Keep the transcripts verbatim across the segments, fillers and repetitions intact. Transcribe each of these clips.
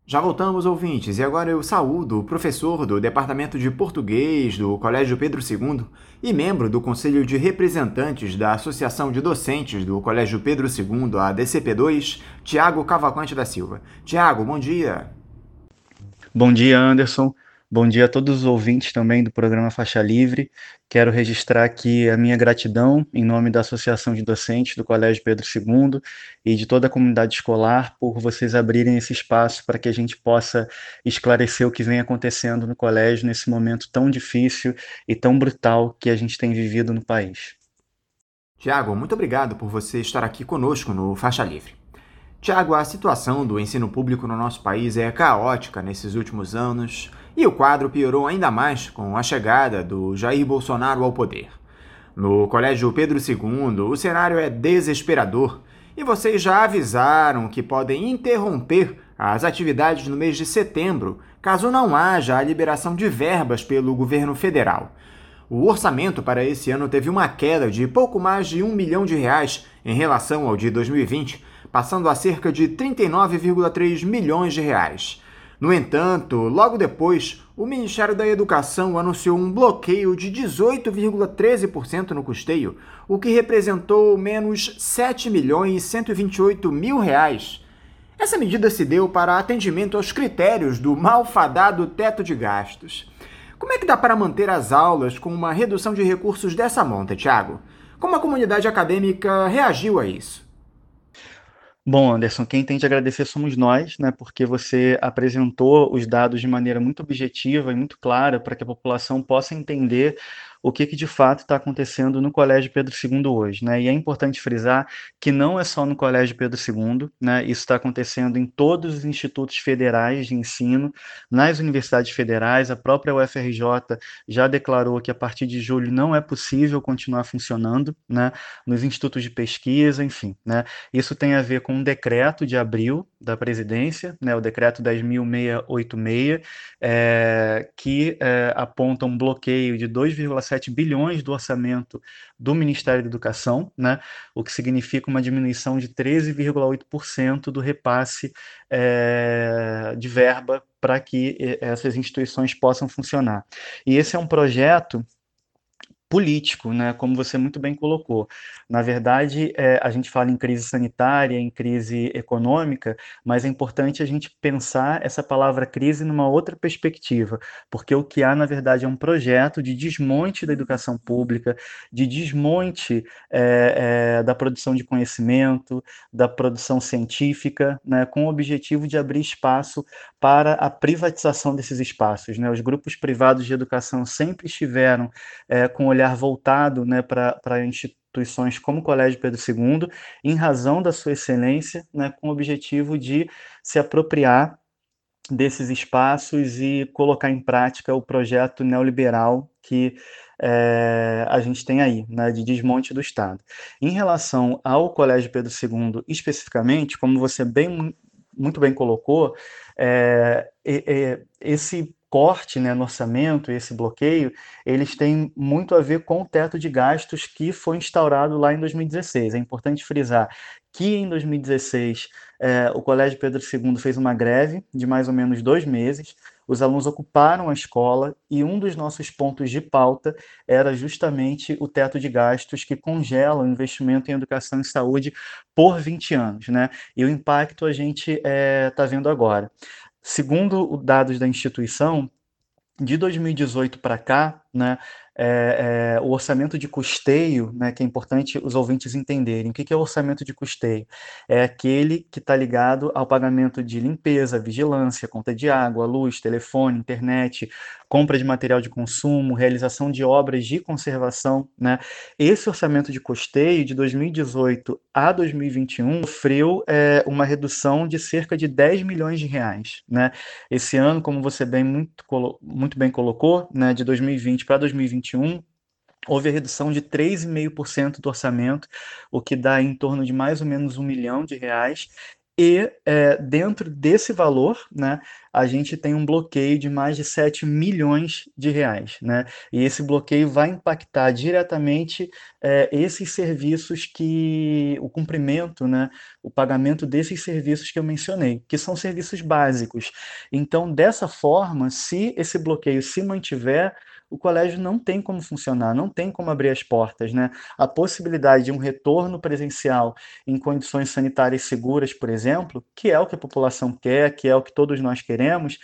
Já voltamos, ouvintes, e agora eu saúdo o professor do Departamento de Português do Colégio Pedro segundo e membro do Conselho de Representantes da Associação de Docentes do Colégio Pedro segundo, a D C P dois, Tiago Cavalcante da Silva. Tiago, bom dia. Bom dia, Anderson. Bom dia a todos os ouvintes também do programa Faixa Livre. Quero registrar aqui a minha gratidão em nome da Associação de Docentes do Colégio Pedro segundo e de toda a comunidade escolar por vocês abrirem esse espaço para que a gente possa esclarecer o que vem acontecendo no colégio nesse momento tão difícil e tão brutal que a gente tem vivido no país. Tiago, muito obrigado por você estar aqui conosco no Faixa Livre. Tiago, a situação do ensino público no nosso país é caótica nesses últimos anos e o quadro piorou ainda mais com a chegada do Jair Bolsonaro ao poder. No Colégio Pedro segundo, o cenário é desesperador e vocês já avisaram que podem interromper as atividades no mês de setembro caso não haja a liberação de verbas pelo governo federal. O orçamento para esse ano teve uma queda de pouco mais de um milhão de reais em relação ao de dois mil e vinte, passando a cerca de trinta e nove vírgula três milhões de reais. No entanto, logo depois, o Ministério da Educação anunciou um bloqueio de dezoito vírgula treze por cento no custeio, o que representou menos sete milhões e cento e vinte e oito mil reais. Essa medida se deu para atendimento aos critérios do malfadado teto de gastos. Como é que dá para manter as aulas com uma redução de recursos dessa monta, Tiago? Como a comunidade acadêmica reagiu a isso? Bom, Anderson, quem tem de agradecer somos nós, né, porque você apresentou os dados de maneira muito objetiva e muito clara para que a população possa entender o que, que de fato está acontecendo no Colégio Pedro segundo hoje, né? E é importante frisar que não é só no Colégio Pedro segundo, né? Isso está acontecendo em todos os institutos federais de ensino, nas universidades federais. A própria U F R J já declarou que a partir de julho não é possível continuar funcionando, né? Nos institutos de pesquisa, enfim, né? Isso tem a ver com um decreto de abril da presidência, né, o decreto dez mil seiscentos e oitenta e seis, é, que é, aponta um bloqueio de dois vírgula sete bilhões do orçamento do Ministério da Educação, né, o que significa uma diminuição de treze vírgula oito por cento do repasse é, de verba para que essas instituições possam funcionar. E esse é um projeto político, né, como você muito bem colocou. Na verdade, é, a gente fala em crise sanitária, em crise econômica, mas é importante a gente pensar essa palavra crise numa outra perspectiva, porque o que há, na verdade, é um projeto de desmonte da educação pública, de desmonte é, é, da produção de conhecimento, da produção científica, né, com o objetivo de abrir espaço para a privatização desses espaços, né? Os grupos privados de educação sempre estiveram é, com o olhar voltado, né, para instituições como o Colégio Pedro segundo, em razão da sua excelência, né, com o objetivo de se apropriar desses espaços e colocar em prática o projeto neoliberal que é, a gente tem aí, né, de desmonte do Estado. Em relação ao Colégio Pedro segundo, especificamente, como você bem, muito bem colocou, é, é, esse corte, né, no orçamento, esse bloqueio, eles têm muito a ver com o teto de gastos que foi instaurado lá em dois mil e dezesseis. É importante frisar que em dois mil e dezesseis é, o Colégio Pedro segundo fez uma greve de mais ou menos dois meses. Os alunos ocuparam a escola e um dos nossos pontos de pauta era justamente o teto de gastos que congela o investimento em educação e saúde por vinte anos, né? E o impacto a gente está é, tá vendo agora. Segundo os dados da instituição, de dois mil e dezoito para cá, né, é, é, o orçamento de custeio, né, que é importante os ouvintes entenderem. O que, que é o orçamento de custeio? É aquele que está ligado ao pagamento de limpeza, vigilância, conta de água, luz, telefone, internet, compra de material de consumo, realização de obras de conservação, né? Esse orçamento de custeio de dois mil e dezoito a dois mil e vinte e um sofreu é, uma redução de cerca de dez milhões de reais, né? Esse ano, como você bem muito, muito bem colocou, né, de dois mil e vinte para dois mil e vinte e um, houve a redução de três vírgula cinco por cento do orçamento, o que dá em torno de mais ou menos um milhão de reais. E é, dentro desse valor, né, a gente tem um bloqueio de mais de sete milhões de reais, né? E esse bloqueio vai impactar diretamente é, esses serviços que o cumprimento, né, o pagamento desses serviços que eu mencionei, que são serviços básicos. Então, dessa forma, se esse bloqueio se mantiver, o colégio não tem como funcionar, não tem como abrir as portas, né? A possibilidade de um retorno presencial em condições sanitárias seguras, por exemplo, que é o que a população quer, que é o que todos nós queremos,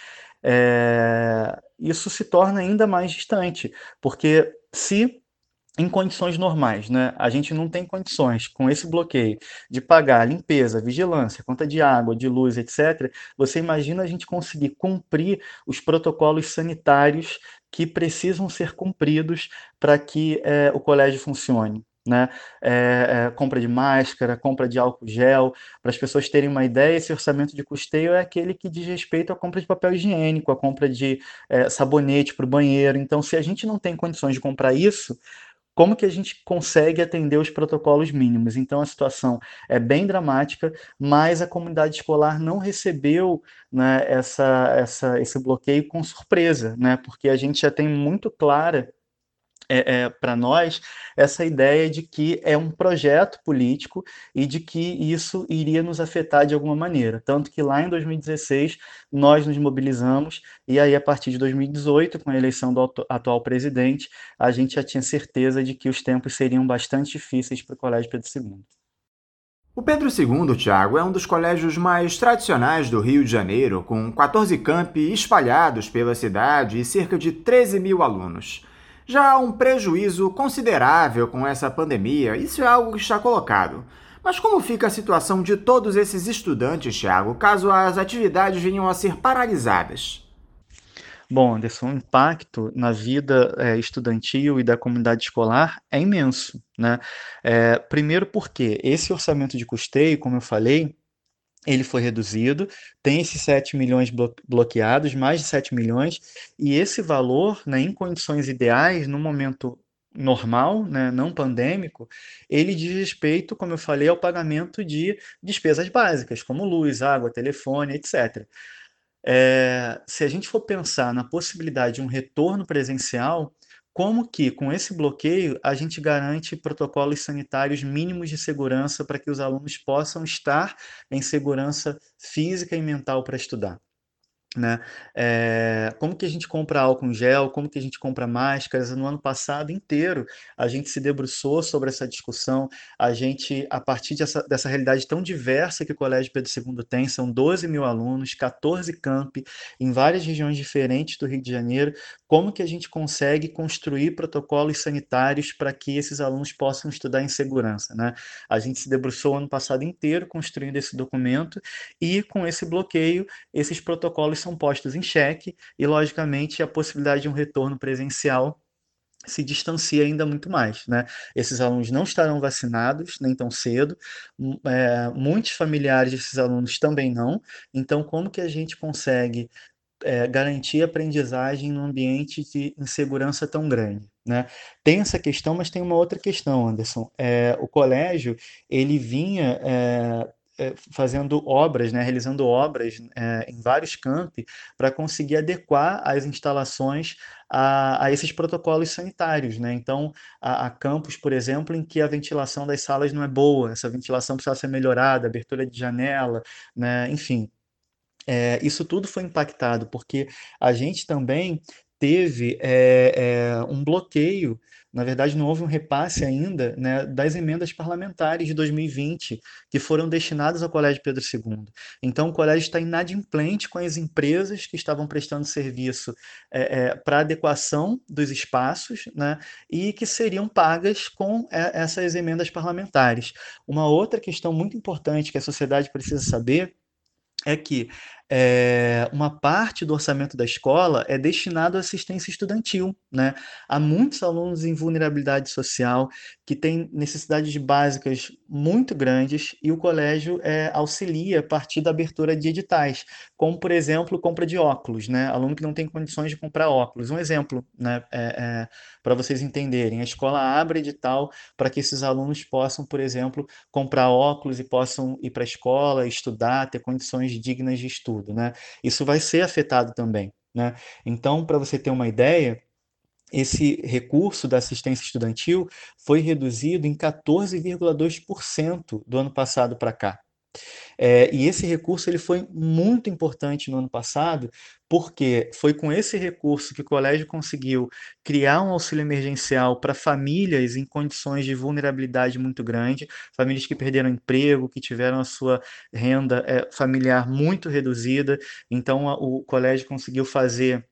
é, isso se torna ainda mais distante, porque se em condições normais, né, a gente não tem condições, com esse bloqueio, de pagar limpeza, vigilância, conta de água, de luz, etcétera, você imagina a gente conseguir cumprir os protocolos sanitários que precisam ser cumpridos para que é, o colégio funcione. Né? É, é, compra de máscara, compra de álcool gel, para as pessoas terem uma ideia, esse orçamento de custeio é aquele que diz respeito à compra de papel higiênico, à compra de é, sabonete para o banheiro. Então, se a gente não tem condições de comprar isso, como que a gente consegue atender os protocolos mínimos? Então a situação é bem dramática, mas a comunidade escolar não recebeu, né, essa, essa, esse bloqueio com surpresa, né, porque a gente já tem muito clara é, é, para nós essa ideia de que é um projeto político e de que isso iria nos afetar de alguma maneira. Tanto que lá em dois mil e dezesseis nós nos mobilizamos e aí a partir de dois mil e dezoito, com a eleição do atual presidente, a gente já tinha certeza de que os tempos seriam bastante difíceis para o Colégio Pedro segundo. O Pedro segundo, Tiago, é um dos colégios mais tradicionais do Rio de Janeiro, com quatorze campi espalhados pela cidade e cerca de treze mil alunos. Já há um prejuízo considerável com essa pandemia, isso é algo que está colocado. Mas como fica a situação de todos esses estudantes, Tiago, caso as atividades venham a ser paralisadas? Bom, Anderson, o impacto na vida é, estudantil e da comunidade escolar é imenso, né? É, primeiro porque esse orçamento de custeio, como eu falei, ele foi reduzido, tem esses sete milhões blo bloqueados, mais de sete milhões, e esse valor, né, em condições ideais, no momento normal, né, não pandêmico, ele diz respeito, como eu falei, ao pagamento de despesas básicas, como luz, água, telefone, etcétera. É, se a gente for pensar na possibilidade de um retorno presencial, como que, com esse bloqueio, a gente garante protocolos sanitários mínimos de segurança para que os alunos possam estar em segurança física e mental para estudar? Né? É, como que a gente compra álcool em gel, como que a gente compra máscaras? No ano passado inteiro, a gente se debruçou sobre essa discussão, a gente, a partir dessa, dessa realidade tão diversa que o Colégio Pedro segundo tem, são doze mil alunos, quatorze campi, em várias regiões diferentes do Rio de Janeiro, como que a gente consegue construir protocolos sanitários para que esses alunos possam estudar em segurança? Né? A gente se debruçou o ano passado inteiro construindo esse documento e com esse bloqueio, esses protocolos são postos em xeque e, logicamente, a possibilidade de um retorno presencial se distancia ainda muito mais, né? Esses alunos não estarão vacinados nem tão cedo, é, muitos familiares desses alunos também não. Então, como que a gente consegue é, garantir a aprendizagem num ambiente de insegurança tão grande? Né? Tem essa questão, mas tem uma outra questão, Anderson. É, o colégio ele vinha é, é, fazendo obras, né, realizando obras é, em vários campi para conseguir adequar as instalações a, a, esses protocolos sanitários. Né? Então, há, há campos, por exemplo, em que a ventilação das salas não é boa, essa ventilação precisa ser melhorada, abertura de janela, né? Enfim, é, isso tudo foi impactado, porque a gente também teve é, é, um bloqueio, na verdade não houve um repasse ainda, né, das emendas parlamentares de dois mil e vinte, que foram destinadas ao Colégio Pedro segundo. Então o colégio está inadimplente com as empresas que estavam prestando serviço é, é, para adequação dos espaços, né, e que seriam pagas com é, essas emendas parlamentares. Uma outra questão muito importante que a sociedade precisa saber é que é, uma parte do orçamento da escola é destinado à assistência estudantil, né? Há muitos alunos em vulnerabilidade social que têm necessidades básicas muito grandes e o colégio é, auxilia a partir da abertura de editais, como, por exemplo, compra de óculos, né? Aluno que não tem condições de comprar óculos. Um exemplo, né? É, é, para vocês entenderem, a escola abre edital para que esses alunos possam, por exemplo, comprar óculos e possam ir para a escola, estudar, ter condições dignas de estudo, né? Isso vai ser afetado também, né? Então, para você ter uma ideia, esse recurso da assistência estudantil foi reduzido em quatorze vírgula dois por cento do ano passado para cá. É, e esse recurso ele foi muito importante no ano passado, porque foi com esse recurso que o colégio conseguiu criar um auxílio emergencial para famílias em condições de vulnerabilidade muito grande, famílias que perderam emprego, que tiveram a sua renda é, familiar muito reduzida. Então, a, o colégio conseguiu fazer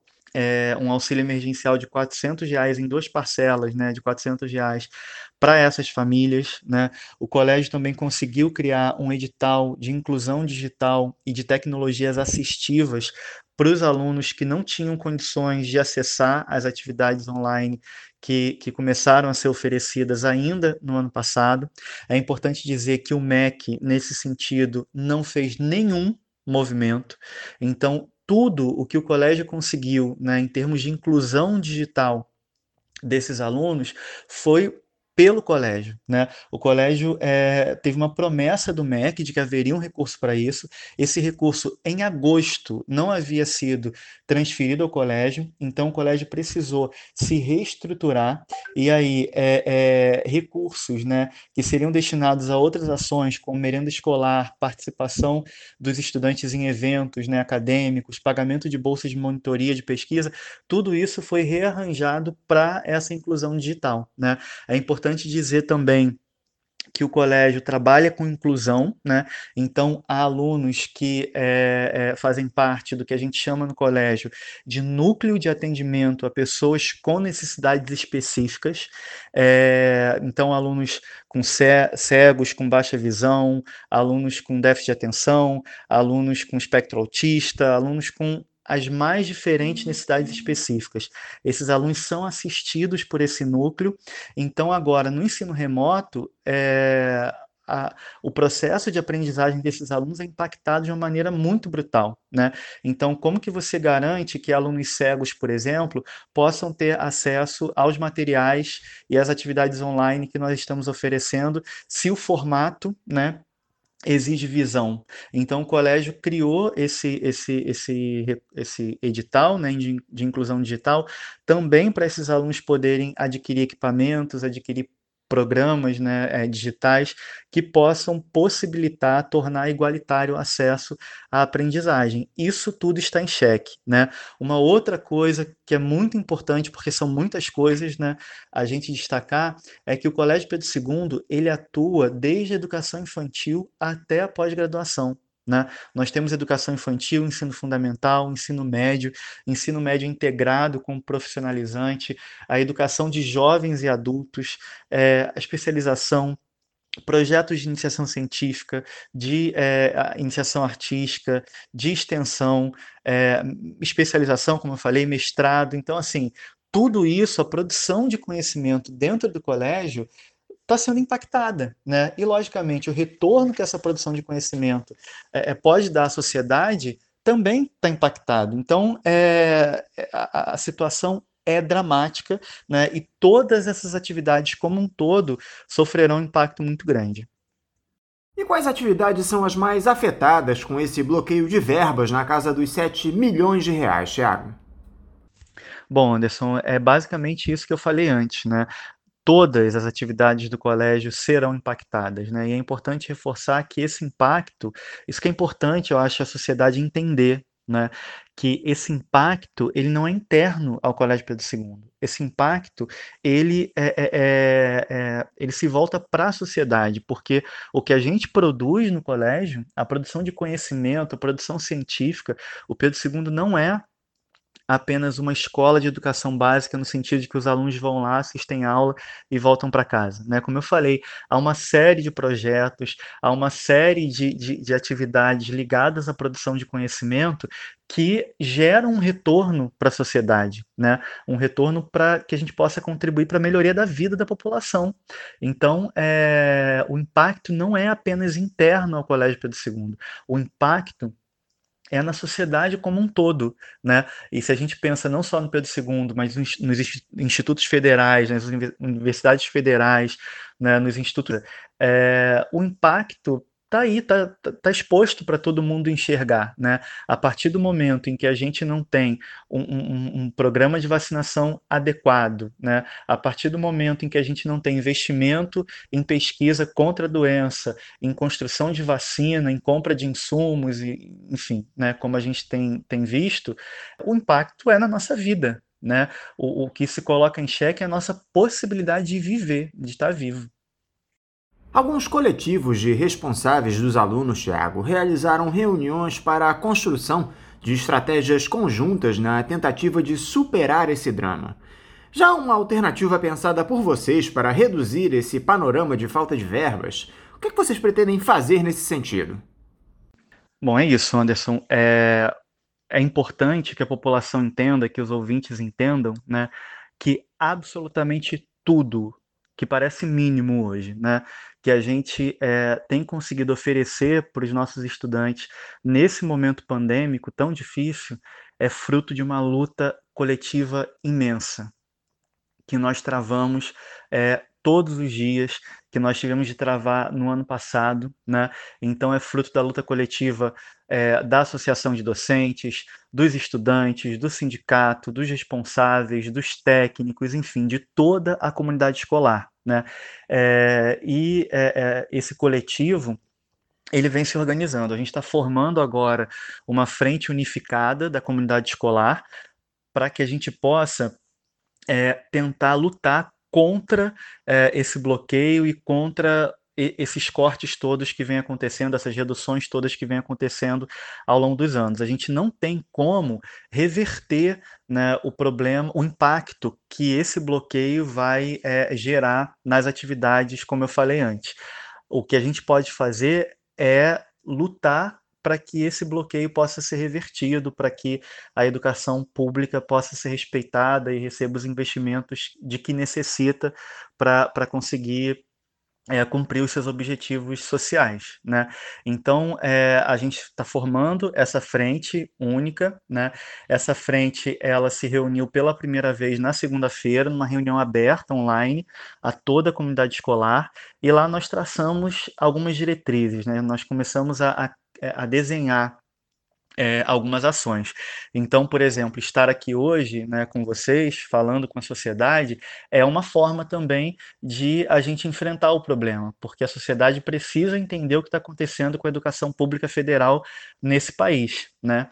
é, um auxílio emergencial de quatrocentos reais em duas parcelas, né, de quatrocentos reais para essas famílias, né? O colégio também conseguiu criar um edital de inclusão digital e de tecnologias assistivas para os alunos que não tinham condições de acessar as atividades online que, que começaram a ser oferecidas ainda no ano passado. É importante dizer que o M E C, nesse sentido, não fez nenhum movimento. Então, tudo o que o colégio conseguiu, né, em termos de inclusão digital desses alunos foi pelo colégio, né? O colégio é, teve uma promessa do M E C de que haveria um recurso para isso. Esse recurso, em agosto, não havia sido transferido ao colégio, então o colégio precisou se reestruturar e aí é, é, recursos, né, que seriam destinados a outras ações, como merenda escolar, participação dos estudantes em eventos, né, acadêmicos, pagamento de bolsas de monitoria de pesquisa, tudo isso foi rearranjado para essa inclusão digital, né? É importante dizer também que o colégio trabalha com inclusão, né? Então, há alunos que é, é, fazem parte do que a gente chama no colégio de núcleo de atendimento a pessoas com necessidades específicas. É, então, alunos com cegos, com baixa visão, alunos com déficit de atenção, alunos com espectro autista, alunos com as mais diferentes necessidades específicas. Esses alunos são assistidos por esse núcleo. Então, agora, no ensino remoto, é, a, o processo de aprendizagem desses alunos é impactado de uma maneira muito brutal, né? Então, como que você garante que alunos cegos, por exemplo, possam ter acesso aos materiais e às atividades online que nós estamos oferecendo, se o formato, né, exige visão. Então, o colégio criou esse, esse, esse, esse edital, né, de, de inclusão digital também para esses alunos poderem adquirir equipamentos, adquirir programas, né, é, digitais que possam possibilitar, tornar igualitário o acesso à aprendizagem. Isso tudo está em xeque, né? Uma outra coisa que é muito importante, porque são muitas coisas, né, a gente destacar, é que o Colégio Pedro segundo, ele atua desde a educação infantil até a pós-graduação. Né? Nós temos educação infantil, ensino fundamental, ensino médio, ensino médio integrado com profissionalizante, a educação de jovens e adultos, é, a especialização, projetos de iniciação científica, de é, iniciação artística, de extensão, é, especialização, como eu falei, mestrado. Então, assim, tudo isso, a produção de conhecimento dentro do colégio está sendo impactada, né? E, logicamente, o retorno que essa produção de conhecimento é, é, pode dar à sociedade também está impactado. Então, é, a, a situação é dramática, né? E todas essas atividades como um todo sofrerão um impacto muito grande. E quais atividades são as mais afetadas com esse bloqueio de verbas na casa dos sete milhões de reais, Thiago? Bom, Anderson, é basicamente isso que eu falei antes, né? Todas as atividades do colégio serão impactadas, né? E é importante reforçar que esse impacto, isso que é importante, eu acho, a sociedade entender, né? Que esse impacto, ele não é interno ao Colégio Pedro segundo. Esse impacto, ele, é, é, é, é, ele se volta para a sociedade, porque o que a gente produz no colégio, a produção de conhecimento, a produção científica, o Pedro segundo não é apenas uma escola de educação básica no sentido de que os alunos vão lá, assistem aula e voltam para casa, né? Como eu falei, há uma série de projetos, há uma série de, de, de atividades ligadas à produção de conhecimento que geram um retorno para a sociedade, né? Um retorno para que a gente possa contribuir para a melhoria da vida da população. Então, é, o impacto não é apenas interno ao Colégio Pedro segundo, o impacto é na sociedade como um todo, né? E se a gente pensa não só no Pedro segundo, mas nos, nos institutos federais, nas universidades federais, né, nos institutos, é, o impacto tá aí, tá, tá, tá exposto para todo mundo enxergar, né? A partir do momento em que a gente não tem um, um, um programa de vacinação adequado, né? A partir do momento em que a gente não tem investimento em pesquisa contra a doença, em construção de vacina, em compra de insumos, e, enfim, né, como a gente tem, tem visto, o impacto é na nossa vida, né? O, o que se coloca em xeque é a nossa possibilidade de viver, de estar vivo. Alguns coletivos de responsáveis dos alunos, Thiago, realizaram reuniões para a construção de estratégias conjuntas na tentativa de superar esse drama. Já uma alternativa pensada por vocês para reduzir esse panorama de falta de verbas, o que é que vocês pretendem fazer nesse sentido? Bom, é isso, Anderson. É, é importante que a população entenda, que os ouvintes entendam, né, que absolutamente tudo que parece mínimo hoje, né, que a gente é, tem conseguido oferecer para os nossos estudantes nesse momento pandêmico tão difícil, é fruto de uma luta coletiva imensa, que nós travamos é, todos os dias, que nós tivemos de travar no ano passado, né? Então é fruto da luta coletiva é, da associação de docentes, dos estudantes, do sindicato, dos responsáveis, dos técnicos, enfim, de toda a comunidade escolar, né? É, e é, é, esse coletivo ele vem se organizando. A gente está formando agora uma frente unificada da comunidade escolar para que a gente possa é, tentar lutar contra é, esse bloqueio e contra e, esses cortes todos que vêm acontecendo, essas reduções todas que vêm acontecendo ao longo dos anos. A gente não tem como reverter, né, o problema, o impacto que esse bloqueio vai é, gerar nas atividades, como eu falei antes. O que a gente pode fazer é lutar para que esse bloqueio possa ser revertido, para que a educação pública possa ser respeitada e receba os investimentos de que necessita para conseguir é, cumprir os seus objetivos sociais, né? Então, é, a gente está formando essa frente única, né? Essa frente, ela se reuniu pela primeira vez na segunda-feira, numa reunião aberta, online, a toda a comunidade escolar, e lá nós traçamos algumas diretrizes, né? Nós começamos a, a, a desenhar é, algumas ações. Então, por exemplo, estar aqui hoje, né, com vocês, falando com a sociedade, é uma forma também de a gente enfrentar o problema, porque a sociedade precisa entender o que está acontecendo com a educação pública federal nesse país, né?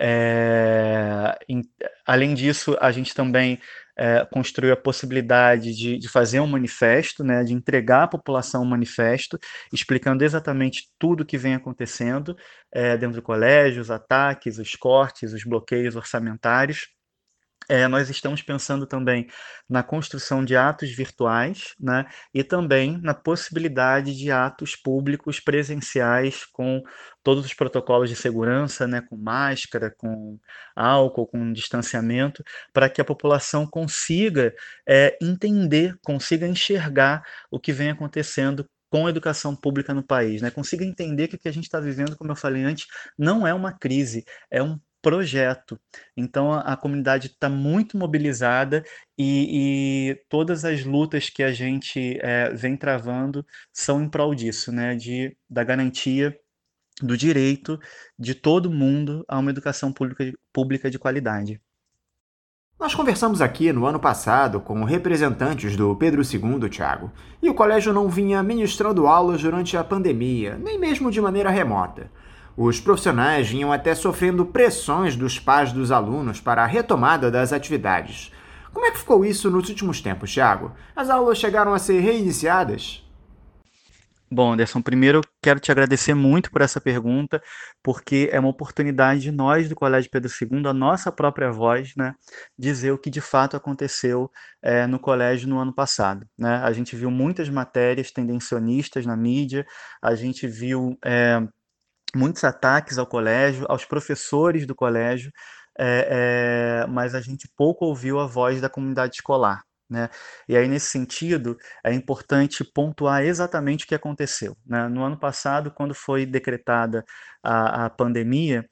É, em, além disso, a gente também é, construiu a possibilidade de, de fazer um manifesto, né, de entregar à população um manifesto, explicando exatamente tudo o que vem acontecendo é, dentro do colégio, os ataques, os cortes, os bloqueios orçamentários. É, nós estamos pensando também na construção de atos virtuais, né, e também na possibilidade de atos públicos presenciais com todos os protocolos de segurança, né, com máscara, com álcool, com distanciamento, para que a população consiga é, entender, consiga enxergar o que vem acontecendo com a educação pública no país, né? Consiga entender que o que a gente está vivendo, como eu falei antes, não é uma crise, é um projeto. Então a, a comunidade está muito mobilizada e, e, todas as lutas que a gente é, vem travando são em prol disso, né? De, da garantia do direito de todo mundo a uma educação pública, pública de qualidade. Nós conversamos aqui no ano passado com representantes do Pedro segundo, Thiago, e o colégio não vinha ministrando aulas durante a pandemia, nem mesmo de maneira remota. Os profissionais vinham até sofrendo pressões dos pais dos alunos para a retomada das atividades. Como é que ficou isso nos últimos tempos, Thiago? As aulas chegaram a ser reiniciadas? Bom, Anderson, primeiro quero te agradecer muito por essa pergunta, porque é uma oportunidade de nós do Colégio Pedro segundo, a nossa própria voz, né, dizer o que de fato aconteceu é, no colégio no ano passado. Né? A gente viu muitas matérias tendencionistas na mídia, a gente viu é, muitos ataques ao colégio, aos professores do colégio, é, é, mas a gente pouco ouviu a voz da comunidade escolar. Né? E aí, nesse sentido, é importante pontuar exatamente o que aconteceu. Né? No ano passado, quando foi decretada a, a pandemia,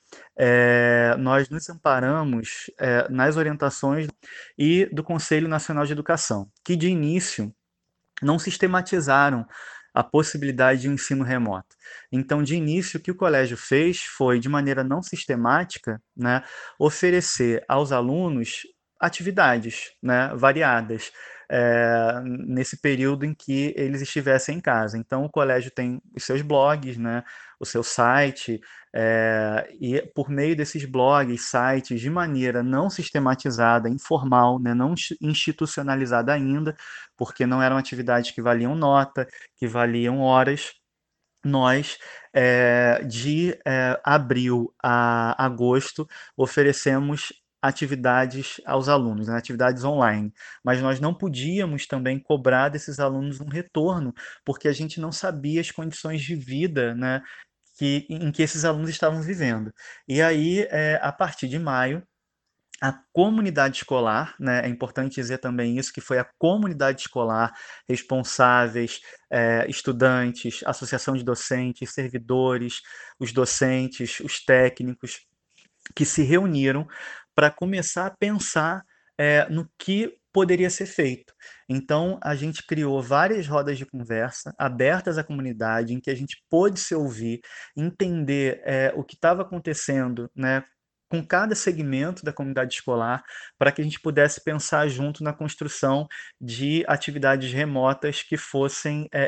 é, nós nos amparamos é, nas orientações e do Conselho Nacional de Educação, que de início não sistematizaram a possibilidade de um ensino remoto. Então, de início, o que o colégio fez foi, de maneira não sistemática, né, oferecer aos alunos atividades, né, variadas, é, nesse período em que eles estivessem em casa. Então, o colégio tem os seus blogs, né, o seu site, é, e por meio desses blogs, sites, de maneira não sistematizada, informal, né, não institucionalizada ainda, porque não eram atividades que valiam nota, que valiam horas. Nós, é, de é, abril a agosto, oferecemos atividades aos alunos, né, atividades online, mas nós não podíamos também cobrar desses alunos um retorno, porque a gente não sabia as condições de vida, né, que, em que esses alunos estavam vivendo. E aí, é, a partir de maio, a comunidade escolar, né, é importante dizer também isso, que foi a comunidade escolar, responsáveis, é, estudantes, associação de docentes, servidores, os docentes, os técnicos, que se reuniram para começar a pensar é, no que poderia ser feito. Então, a gente criou várias rodas de conversa abertas à comunidade, em que a gente pôde se ouvir, entender é, o que estava acontecendo, né, com cada segmento da comunidade escolar, para que a gente pudesse pensar junto na construção de atividades remotas que fossem é,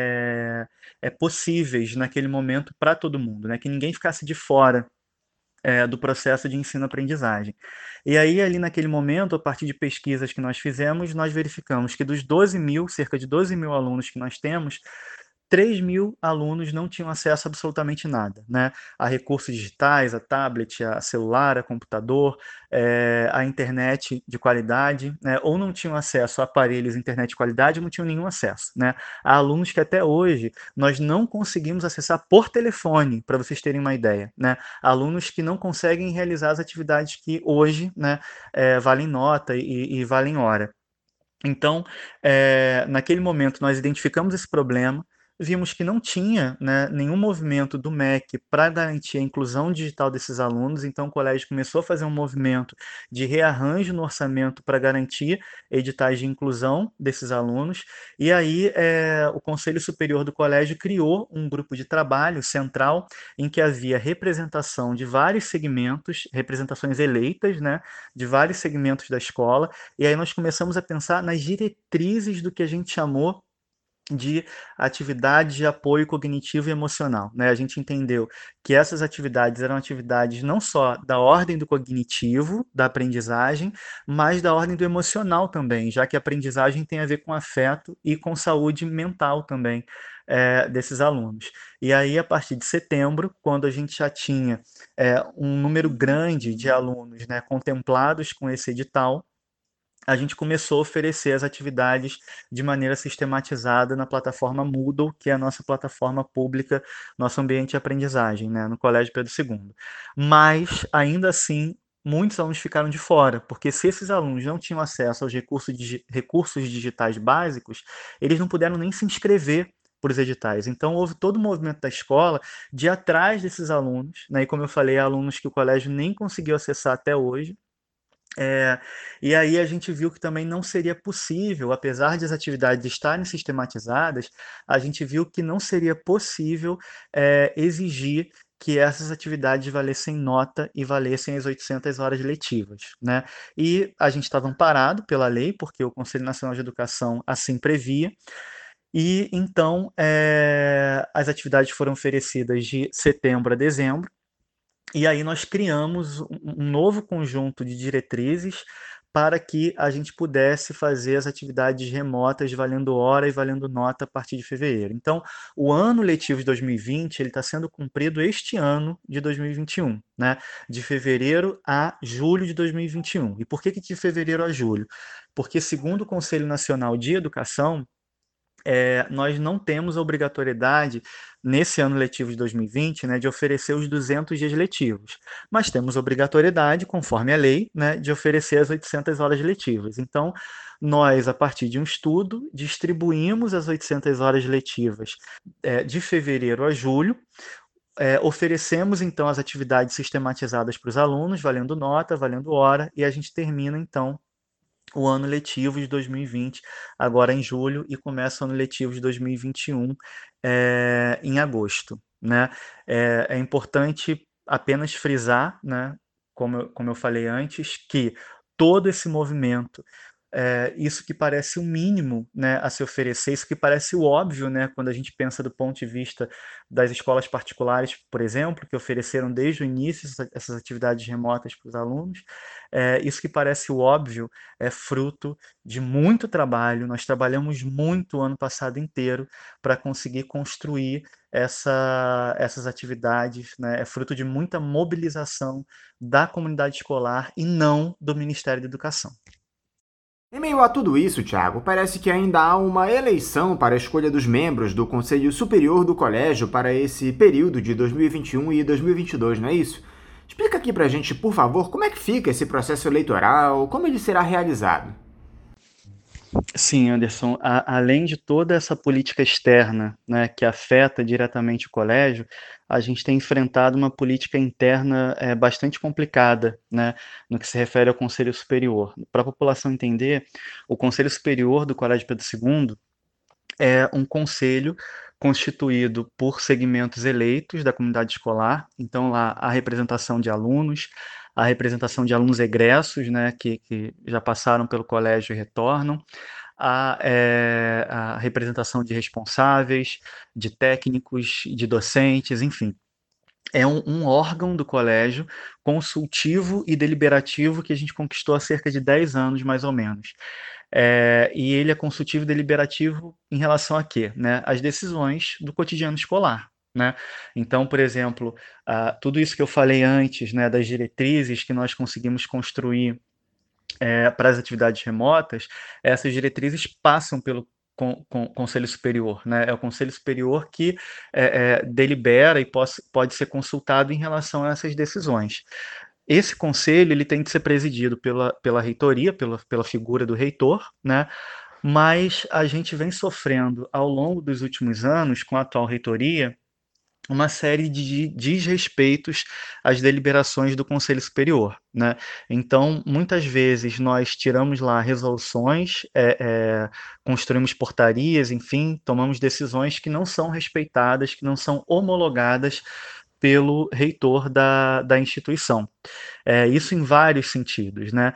é, é, possíveis naquele momento para todo mundo, né? Que ninguém ficasse de fora é, do processo de ensino-aprendizagem. E aí, ali naquele momento, a partir de pesquisas que nós fizemos, nós verificamos que dos doze mil, cerca de doze mil alunos que nós temos, três mil alunos não tinham acesso a absolutamente nada, né? A recursos digitais, a tablet, a celular, a computador, é, a internet de qualidade, né? Ou não tinham acesso a aparelhos de internet de qualidade, ou não tinham nenhum acesso, né? Há alunos que até hoje nós não conseguimos acessar por telefone, para vocês terem uma ideia, né? Alunos que não conseguem realizar as atividades que hoje, né, é, valem nota e, e valem hora. Então, é, naquele momento, nós identificamos esse problema, vimos que não tinha, né, nenhum movimento do M E C para garantir a inclusão digital desses alunos, então o colégio começou a fazer um movimento de rearranjo no orçamento para garantir editais de inclusão desses alunos, e aí é, o Conselho Superior do Colégio criou um grupo de trabalho central em que havia representação de vários segmentos, representações eleitas, né, de vários segmentos da escola, e aí nós começamos a pensar nas diretrizes do que a gente chamou de atividades de apoio cognitivo e emocional. Né? A gente entendeu que essas atividades eram atividades não só da ordem do cognitivo, da aprendizagem, mas da ordem do emocional também, já que a aprendizagem tem a ver com afeto e com saúde mental também é, desses alunos. E aí, a partir de setembro, quando a gente já tinha é, um número grande de alunos, né, contemplados com esse edital, a gente começou a oferecer as atividades de maneira sistematizada na plataforma Moodle, que é a nossa plataforma pública, nosso ambiente de aprendizagem, né, no Colégio Pedro segundo. Mas, ainda assim, muitos alunos ficaram de fora, porque se esses alunos não tinham acesso aos recursos, digi recursos digitais básicos, eles não puderam nem se inscrever para os editais. Então, houve todo o movimento da escola de ir atrás desses alunos, né, e como eu falei, alunos que o colégio nem conseguiu acessar até hoje. É, e aí a gente viu que também não seria possível, apesar de as atividades estarem sistematizadas, a gente viu que não seria possível é, exigir que essas atividades valessem nota e valessem as oitocentas horas letivas, né? E a gente estava amparado pela lei, porque o Conselho Nacional de Educação assim previa, e então é, as atividades foram oferecidas de setembro a dezembro, e aí nós criamos um um novo conjunto de diretrizes para que a gente pudesse fazer as atividades remotas valendo hora e valendo nota a partir de fevereiro. Então, o ano letivo de dois mil e vinte ele está sendo cumprido este ano de dois mil e vinte e um, né? De fevereiro a julho de dois mil e vinte e um. E por que, que de fevereiro a julho? Porque, segundo o Conselho Nacional de Educação, é, nós não temos a obrigatoriedade, nesse ano letivo de dois mil e vinte, né, de oferecer os duzentos dias letivos. Mas temos obrigatoriedade, conforme a lei, né, de oferecer as oitocentas horas letivas. Então, nós, a partir de um estudo, distribuímos as oitocentas horas letivas é, de fevereiro a julho. É, oferecemos então as atividades sistematizadas para os alunos, valendo nota, valendo hora, e a gente termina então o ano letivo de dois mil e vinte, agora em julho, e começa o ano letivo de dois mil e vinte e um é, em agosto. Né? É, é importante apenas frisar, né, como, eu, como eu falei antes, que todo esse movimento, é, isso que parece o mínimo, né, a se oferecer, isso que parece o óbvio, né, quando a gente pensa do ponto de vista das escolas particulares, por exemplo, que ofereceram desde o início essas atividades remotas para os alunos, é, isso que parece o óbvio é fruto de muito trabalho. Nós trabalhamos muito o ano passado inteiro para conseguir construir essa, essas atividades, né? É fruto de muita mobilização da comunidade escolar e não do Ministério da Educação. Em meio a tudo isso, Tiago, parece que ainda há uma eleição para a escolha dos membros do Conselho Superior do Colégio para esse período de dois mil e vinte e um e dois mil e vinte e dois, não é isso? Explica aqui pra gente, por favor, como é que fica esse processo eleitoral, como ele será realizado. Sim, Anderson, a, além de toda essa política externa, né, que afeta diretamente o colégio, a gente tem enfrentado uma política interna é, bastante complicada, né, no que se refere ao Conselho Superior. Para a população entender, o Conselho Superior do Colégio Pedro segundo é um conselho constituído por segmentos eleitos da comunidade escolar, então lá a representação de alunos, a representação de alunos egressos, né, que, que já passaram pelo colégio e retornam, a, é, a representação de responsáveis, de técnicos, de docentes, enfim. É um, um órgão do colégio consultivo e deliberativo que a gente conquistou há cerca de dez anos, mais ou menos. É, e ele é consultivo e deliberativo em relação a quê? Né? As decisões do cotidiano escolar. Né? Então, por exemplo, uh, tudo isso que eu falei antes, né, das diretrizes que nós conseguimos construir é, para as atividades remotas, essas diretrizes passam pelo con, con, Conselho Superior. Né? É o Conselho Superior que é, é, delibera e pode, pode ser consultado em relação a essas decisões. Esse conselho ele tem de ser presidido pela, pela reitoria, pela, pela figura do reitor, né? Mas a gente vem sofrendo ao longo dos últimos anos, com a atual reitoria, uma série de desrespeitos às deliberações do Conselho Superior. Né? Então, muitas vezes nós tiramos lá resoluções, é, é, construímos portarias, enfim, tomamos decisões que não são respeitadas, que não são homologadas pelo reitor da, da instituição. É, isso em vários sentidos, né?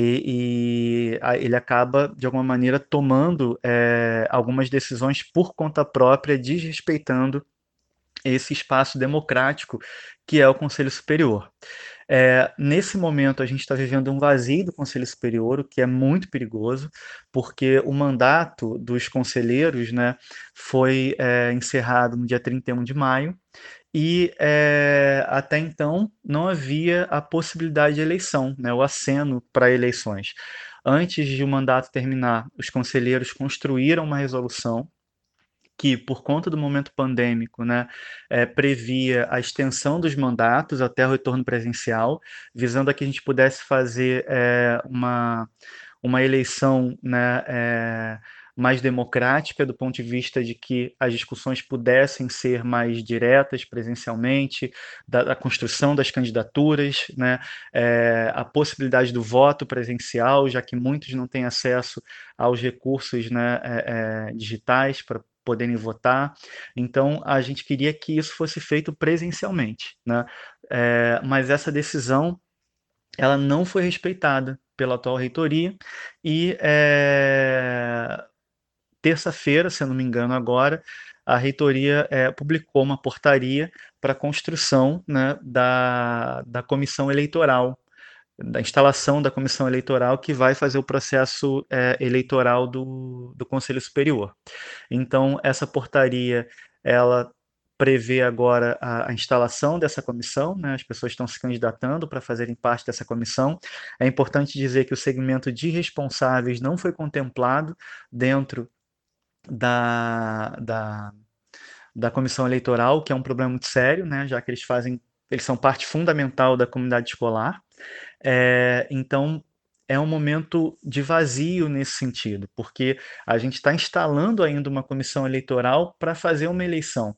E, e a, ele acaba, de alguma maneira, tomando é, algumas decisões por conta própria, desrespeitando esse espaço democrático que é o Conselho Superior. É, nesse momento, a gente está vivendo um vazio do Conselho Superior, o que é muito perigoso, porque o mandato dos conselheiros, né, foi é, encerrado no dia trinta e um de maio, e é, até então não havia a possibilidade de eleição, né, o aceno para eleições. Antes de o mandato terminar, os conselheiros construíram uma resolução que, por conta do momento pandêmico, né, é, previa a extensão dos mandatos até o retorno presencial, visando a que a gente pudesse fazer é, uma, uma eleição, né, é, mais democrática, do ponto de vista de que as discussões pudessem ser mais diretas presencialmente, da, da construção das candidaturas, né, é, a possibilidade do voto presencial, já que muitos não têm acesso aos recursos, né, é, é, digitais para poderem votar. Então, a gente queria que isso fosse feito presencialmente. Né? É, mas essa decisão ela não foi respeitada pela atual reitoria e é, terça-feira, se eu não me engano agora, a reitoria é, publicou uma portaria para a construção, né, da, da comissão eleitoral da instalação da comissão eleitoral que vai fazer o processo é, eleitoral do, do Conselho Superior. Então, essa portaria, ela prevê agora a, a instalação dessa comissão, né? As pessoas estão se candidatando para fazerem parte dessa comissão. É importante dizer que o segmento de responsáveis não foi contemplado dentro da, da, da comissão eleitoral, que é um problema muito sério, né? Já que eles fazem, eles são parte fundamental da comunidade escolar. É, então, é um momento de vazio nesse sentido, porque a gente está instalando ainda uma comissão eleitoral para fazer uma eleição.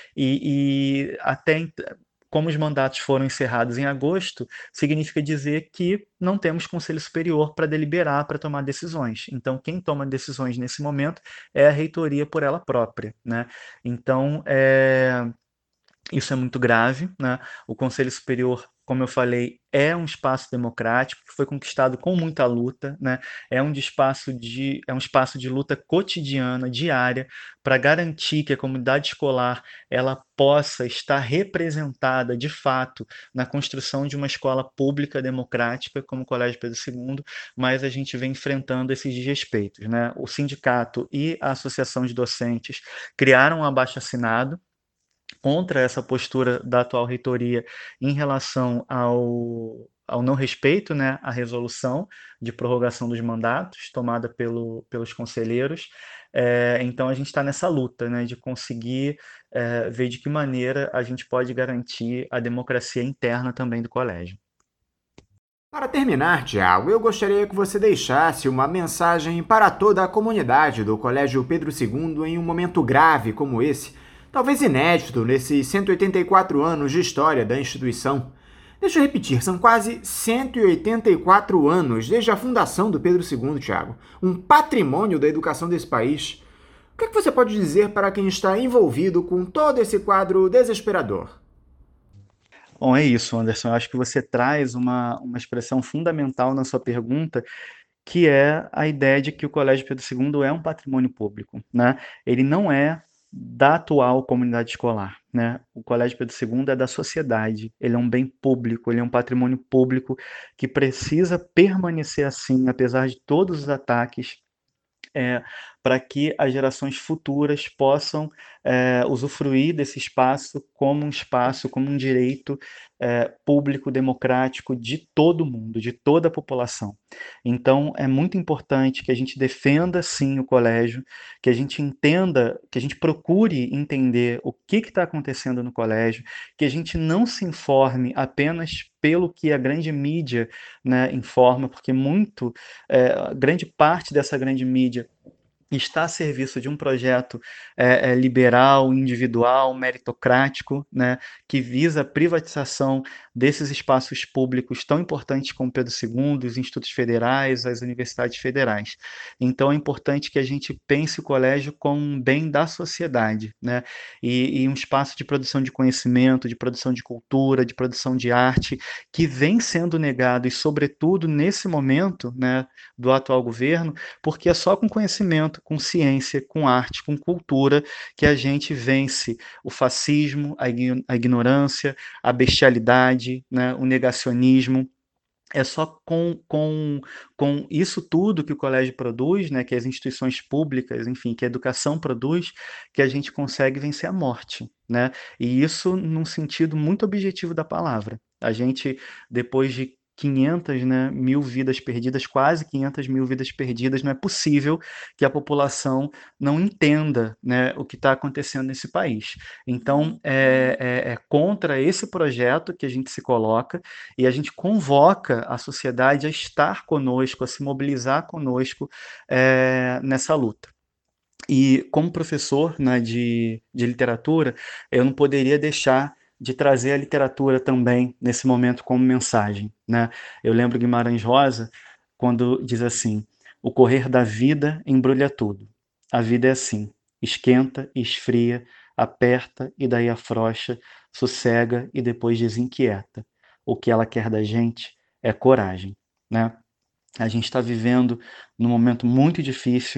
E, e até como os mandatos foram encerrados em agosto, significa dizer que não temos conselho superior para deliberar, para tomar decisões. Então, quem toma decisões nesse momento é a reitoria por ela própria, né? Então, é, isso é muito grave, né? O Conselho Superior, como eu falei, é um espaço democrático que foi conquistado com muita luta, né? É um espaço de, é um espaço de luta cotidiana, diária, para garantir que a comunidade escolar ela possa estar representada de fato na construção de uma escola pública democrática, como o Colégio Pedro segundo, mas a gente vem enfrentando esses desrespeitos, né? O sindicato e a associação de docentes criaram um abaixo-assinado contra essa postura da atual reitoria em relação ao, ao não respeito, né, à resolução de prorrogação dos mandatos tomada pelo, pelos conselheiros. É, então a gente está nessa luta, né, de conseguir é, ver de que maneira a gente pode garantir a democracia interna também do colégio. Para terminar, Tiago, eu gostaria que você deixasse uma mensagem para toda a comunidade do Colégio Pedro segundo em um momento grave como esse, talvez inédito nesses cento e oitenta e quatro anos de história da instituição. Deixa eu repetir, são quase cento e oitenta e quatro anos desde a fundação do Pedro segundo, Tiago, um patrimônio da educação desse país. O que é que você pode dizer para quem está envolvido com todo esse quadro desesperador? Bom, é isso, Anderson. Eu acho que você traz uma, uma expressão fundamental na sua pergunta, que é a ideia de que o Colégio Pedro segundo é um patrimônio público, né? Ele não é da atual comunidade escolar, né? O Colégio Pedro segundo é da sociedade, ele é um bem público, ele é um patrimônio público que precisa permanecer assim, apesar de todos os ataques é, para que as gerações futuras possam é, usufruir desse espaço como um espaço, como um direito é, público, democrático de todo mundo, de toda a população. Então, é muito importante que a gente defenda, sim, o colégio, que a gente entenda, que a gente procure entender o que está acontecendo no colégio, que a gente não se informe apenas pelo que a grande mídia, né, informa, porque muito, é, grande parte dessa grande mídia está a serviço de um projeto é, é, liberal, individual, meritocrático, né, que visa a privatização desses espaços públicos tão importantes como Pedro segundo, os institutos federais, as universidades federais. Então é importante que a gente pense o colégio como um bem da sociedade, né, e, e um espaço de produção de conhecimento, de produção de cultura, de produção de arte, que vem sendo negado, e sobretudo nesse momento, né, do atual governo, porque é só com conhecimento, com ciência, com arte, com cultura que a gente vence o fascismo, a ignorância, a bestialidade, né, o negacionismo. É só com, com, com isso tudo que o colégio produz, né, que as instituições públicas, enfim, que a educação produz, que a gente consegue vencer a morte, né? E isso num sentido muito objetivo da palavra. A gente, depois de quinhentas, né, mil vidas perdidas, quase quinhentas mil vidas perdidas, não é possível que a população não entenda, né, o que está acontecendo nesse país. Então, é, é, é contra esse projeto que a gente se coloca, e a gente convoca a sociedade a estar conosco, a se mobilizar conosco é, nessa luta. E como professor, né, de, de literatura, eu não poderia deixar de trazer a literatura também nesse momento como mensagem, né? Eu lembro Guimarães Rosa quando diz assim: o correr da vida embrulha tudo. A vida é assim, esquenta e esfria, aperta e daí afrouxa, sossega e depois desinquieta. O que ela quer da gente é coragem, né? A gente está vivendo num momento muito difícil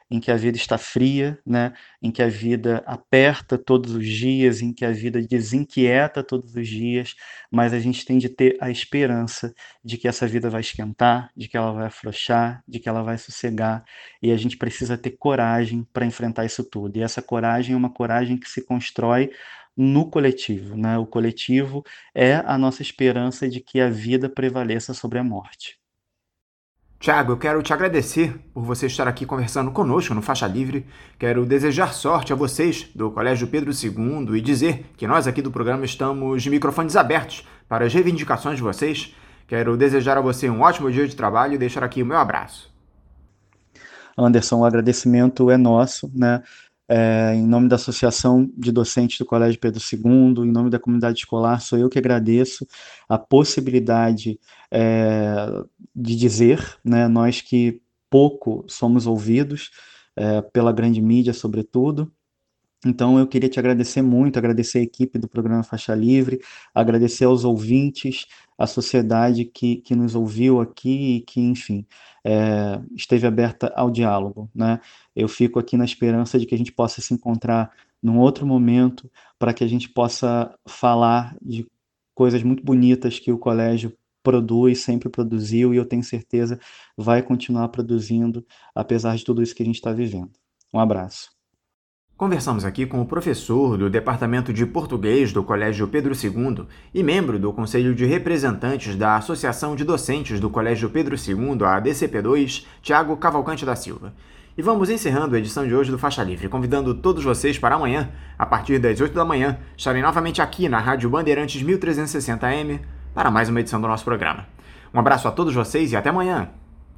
em que a vida está fria, né? Em que a vida aperta todos os dias, em que a vida desinquieta todos os dias, mas a gente tem de ter a esperança de que essa vida vai esquentar, de que ela vai afrouxar, de que ela vai sossegar, e a gente precisa ter coragem para enfrentar isso tudo. E essa coragem é uma coragem que se constrói no coletivo, né? O coletivo é a nossa esperança de que a vida prevaleça sobre a morte. Tiago, eu quero te agradecer por você estar aqui conversando conosco no Faixa Livre. Quero desejar sorte a vocês do Colégio Pedro segundo e dizer que nós aqui do programa estamos de microfones abertos para as reivindicações de vocês. Quero desejar a você um ótimo dia de trabalho e deixar aqui o meu abraço. Anderson, o agradecimento é nosso, né? É, em nome da Associação de Docentes do Colégio Pedro segundo, em nome da comunidade escolar, sou eu que agradeço a possibilidade é, de dizer, né, nós que pouco somos ouvidos é, pela grande mídia, sobretudo. Então, eu queria te agradecer muito, agradecer a equipe do programa Faixa Livre, agradecer aos ouvintes, à sociedade que, que nos ouviu aqui e que, enfim, é, esteve aberta ao diálogo, né? Eu fico aqui na esperança de que a gente possa se encontrar num outro momento para que a gente possa falar de coisas muito bonitas que o colégio produz, sempre produziu, e eu tenho certeza vai continuar produzindo, apesar de tudo isso que a gente está vivendo. Um abraço. Conversamos aqui com o professor do Departamento de Português do Colégio Pedro segundo e membro do Conselho de Representantes da Associação de Docentes do Colégio Pedro segundo, a D C P dois, Tiago Cavalcante da Silva. E vamos encerrando a edição de hoje do Faixa Livre, convidando todos vocês para amanhã, a partir das oito da manhã, estarem novamente aqui na Rádio Bandeirantes mil trezentos e sessenta A M para mais uma edição do nosso programa. Um abraço a todos vocês e até amanhã!